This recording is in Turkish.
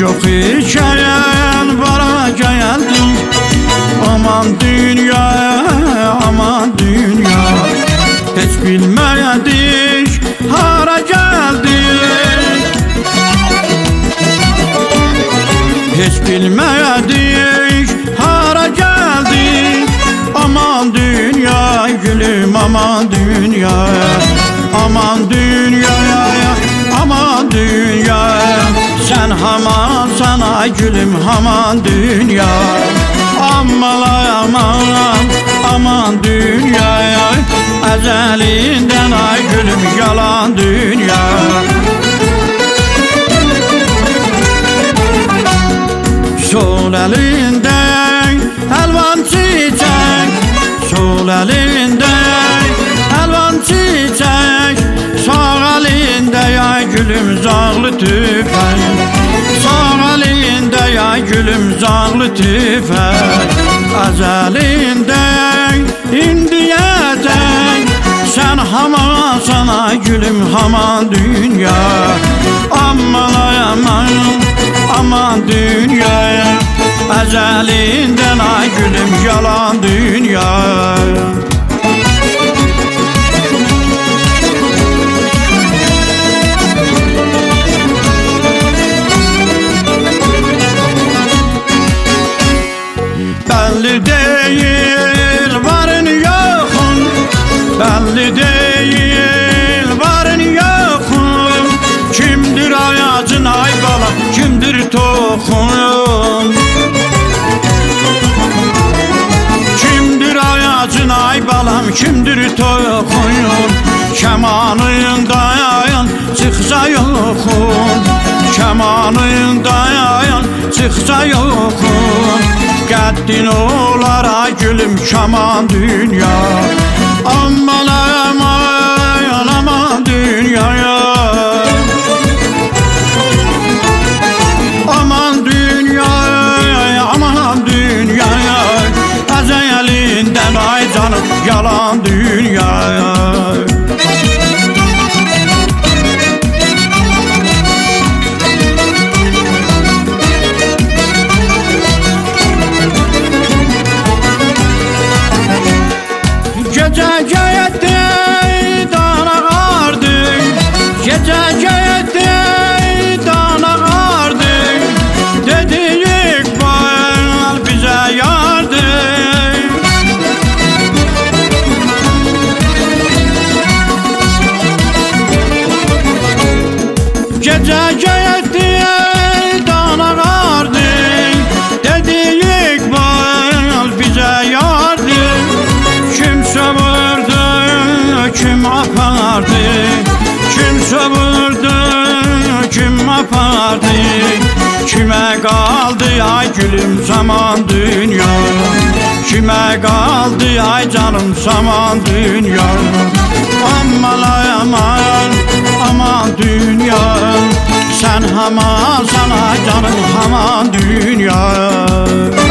yok ikən vara geldik. Aman dünya, aman dünya, hiç bilmedik hara geldik. Hiç bilmedik hara geldik. Aman dünya gülüm, aman dünya, aman dünya, aman dünya. Sen haman sana gülüm, aman dünya. Aman aman, aman dünya, ecelinden ay gülüm yalan dünya. Sol elinde elvan çiçek, sol elinde elvan çiçek, sağ elinde ya gülüm zağlı tüfek, sağ elinde ya gülüm zağlı tüfek. Ezelinden indiyecek, sen haman sana gülüm, haman dünya. Aman aman, aman dünya, ecelinden ay gülüm yalan dünya. Belli değil varın yokun, belli değil varın yokun. Kimdir ayacın ay bala, kimdir tokun? Kimdir ayacın ay balam, kimdir tokun? Kemanın dayan çıksa yokun, kemanın dayan çıksa yokun. Qəddin olar ay gülüm kaman dünya. Aman aman, aman dünyaya, aman dünyaya, aman dünyaya. Ecelinden ay canım yalan dünyaya. Gece geyette dana ağardık, gece geyette dana ağardık. Dedik bal bize yardım. Gece geyette dana ağardık, dedik bal bize yardım. Kim sömürdü, kim apardı, kim sömürdü, kim apardı. Kime kaldı ay gülüm zaman dünya, kime kaldı ay canım zaman dünya. Aman aman, aman dünya, sen haman sana canım haman dünya.